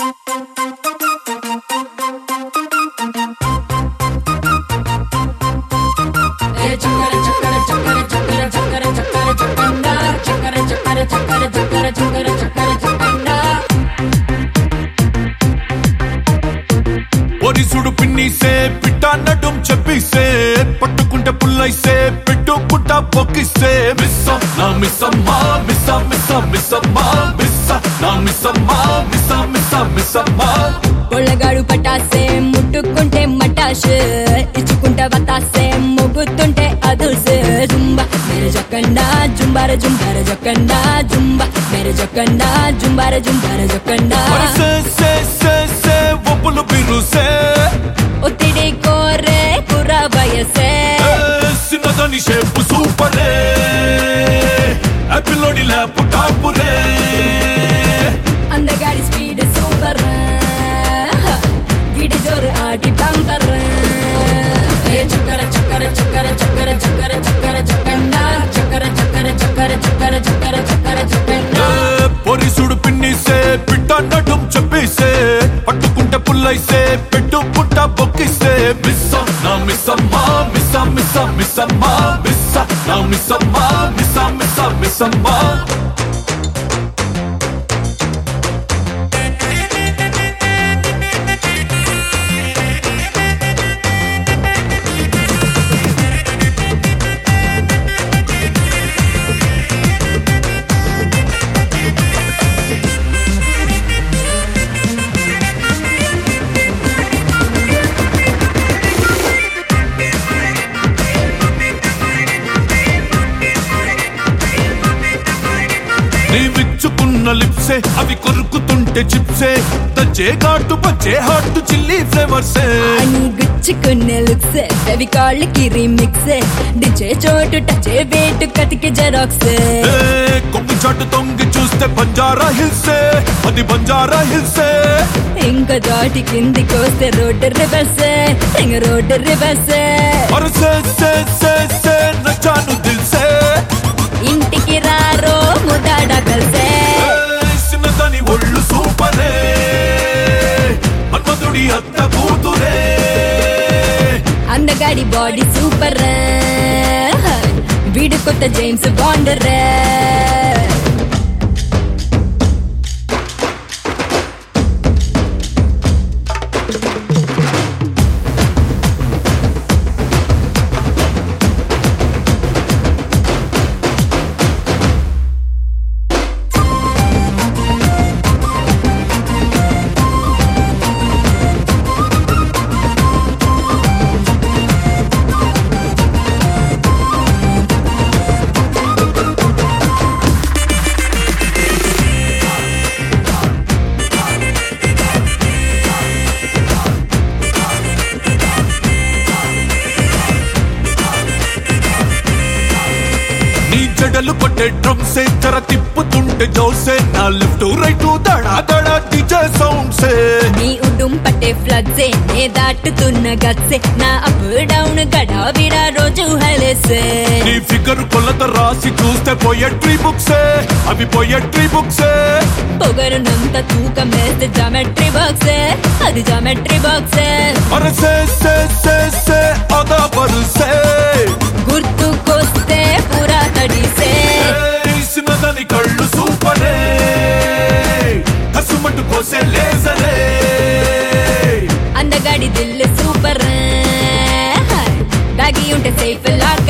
ఒరిసుడు పిన్నిసే పిట్ట నడుం చెప్పిసే పట్టుకుంటే పుల్లైసే పెట్టుకుంట పొక్కిసే మిస్స నా మిస్సమ్మా మిస్స మిస్స మిస్సమ్మా మిస్స నా మిస్సమ్మా మిస్స మిస్స మిస్సమ్మా పొళ్ళగాడు పటాసే ముట్టుకుంటే మటాషే ఇచ్చుకుంటే వతాసే మొగుతుంటే అదుసే జుంబా మేరే జకండా జుంబారే జుంబారే జకండా జుంబా మేరే జకండా జుంబారే జుంబారే జకండా సే సే సే సే ఒప్పులు బిరుసే ఒత్తిడి కోరే కుర్ర వయసే సిన్నదని షేపు సూపరే యాపిలోడి ల్యాప్ టాపురే అందగాడి స్పీడ్ సూపర్ వీడి జోరు ఆటి బంపర్ చక్కర చక్కర చక్కర చక్కర చక్కర చక్కర చక్కండా చక్కర చక్కర చక్కర చక్కర చక్కర చక్కర చక్కండా పొరిసుడు పిన్నిసే పిట్ట నడుం చెప్పిసే పట్టుకుంటే పుల్లైసే పెట్టుకుంట బొక్కిసే మిస్స నా మిస్సమ్మా మిస్స మిస్స మిస్సమ్మా మిస్స నా మిస్సమ్మా మిస్స మిస్స మిస్సమ్మా నీవిచ్చుకున్న లిప్సే అవి కొరుకుతుంటే చిప్సే తచ్చే ఘాటు పచ్చే హాట్ చిల్లీ ఫ్లేవర్సే అని గుచ్చుకునే లుక్సే అవి కాళ్ళకి రీమిక్సే డిచే చోటు టచే వేటు కతికి జెరాక్సే కొమ్మి చాటు తొంగి చూస్తే బంజారా హిల్సే అది బంజారా హిల్సే ఇంకా దాటి కిందికి వస్తే రోడ్డు రివర్సే ఇంక రోడ్డు రివర్సే సే సే సే సే నచ్చాను దిల్సే ఇంటికి రారో ముదాడ కలిసే సిన్నదని ఒళ్ళు సూపరే మన్మధుడి అత్త కూతురే అందగాడి బాడీ సూపర్ వీడు కొత్త జేమ్స్ బాండ్ రే జడలు కొట్టే డ్రమ్సే జర తిప్పుతుంటే జోసే నా లెఫ్ట్ రైట్ దడా దడా డిజే సౌండ్సే నీ ఉడుం పట్టే ఫ్లగ్సే నే దాటుతున్న గట్సే నా అప్ డౌన్ గడా విడా రోజు హైలేసే నీ ఫిగర్ కొలత రాసి చూస్తే పోయట్రీ బుక్సే అవి పోయట్రీ బుక్సే పొగరునంత తూకం వేస్తే జామెట్రీ బాక్సే అది జామెట్రీ బాక్సే సే సే సే సే అదా బరుసే గుర్తుకొస్తే పురా తడిసే సిన్నదని కళ్ళు సూపరే కసుమట్టు కోసే లేజరే అందగాడి దిల్ సూపర్ దాగి ఉంటే సేఫ్ లాక్